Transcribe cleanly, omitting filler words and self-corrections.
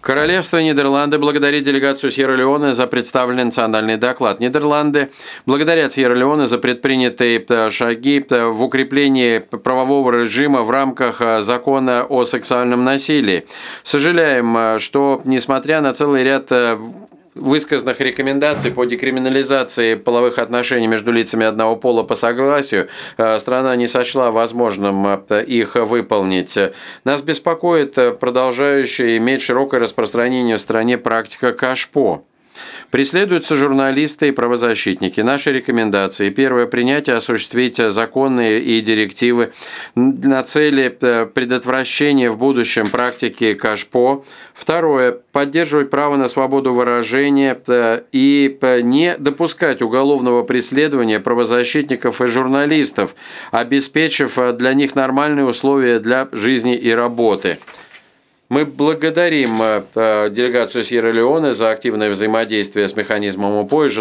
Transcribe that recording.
Королевство Нидерланды благодарит делегацию Сьерра-Леоне за представленный национальный доклад. Нидерланды благодарят Сьерра-Леоне за предпринятые шаги в укреплении правового режима в рамках закона о сексуальном насилии. Сожалеем, что, несмотря на целый ряд высказанных рекомендаций по декриминализации половых отношений между лицами одного пола по согласию, страна не сочла возможным их выполнить. Нас беспокоит продолжающая иметь широкое распространение в стране практика кашпо. Преследуются журналисты и правозащитники. Наши рекомендации. Первое. Принятие, осуществить законы и директивы на цели предотвращения в будущем практики кашпо. Второе. Поддерживать право на свободу выражения и не допускать уголовного преследования правозащитников и журналистов, обеспечив для них нормальные условия для жизни и работы. Мы благодарим делегацию Сьерра-Леоне за активное взаимодействие с механизмом ОПО и